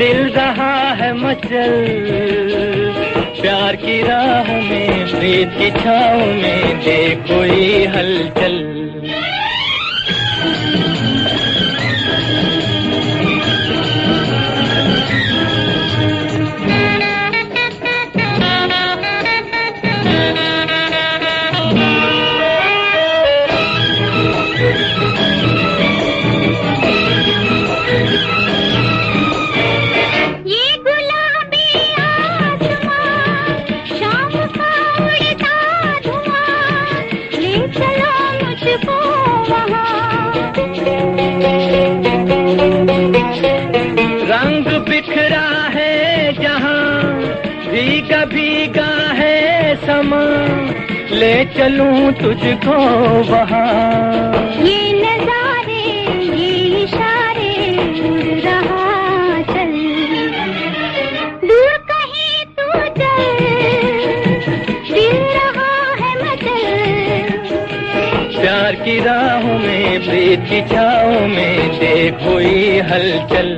दिल रहा है मचल, प्यार की राह में, प्रीत की छाँव में देखो ये हलचल। रंग बिखरा है जहाँ, भीगा भीगा है समा, ले चलूं तुझको वहाँ। ये नजारे, ये इशारे, उड़ रहा चल, दूर कहीं तू चल, दिल रहा है मचल। प्यार की राहों में, प्रीत की छाँव में देखो ये हलचल।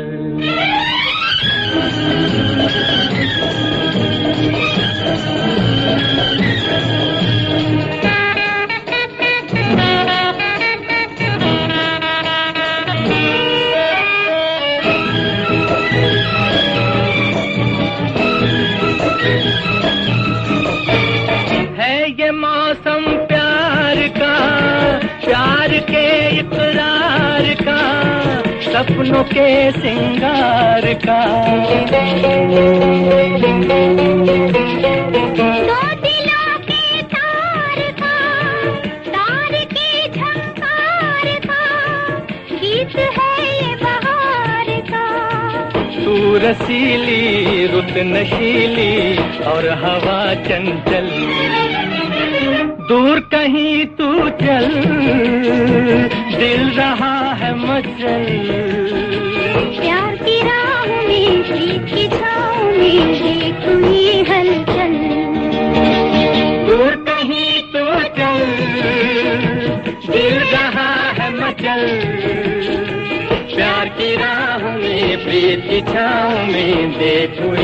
है ये मौसम प्यार का, प्यार के इकरार का, सपनों के सिंगार का। दो दिलों के तार का, तार की झंकार का, गीत है ये बहार का। तू रसीली, रुत नशीली और हवा चंचल, दूर कहीं तू चल, दिल रहा है मचल। प्यार की राह में, प्रीत की छाँव में देखो ये हलचल। दूर कहीं तू चल, दिल रहा है मचल। प्यार की राह में, प्रीत की छाँव में देखो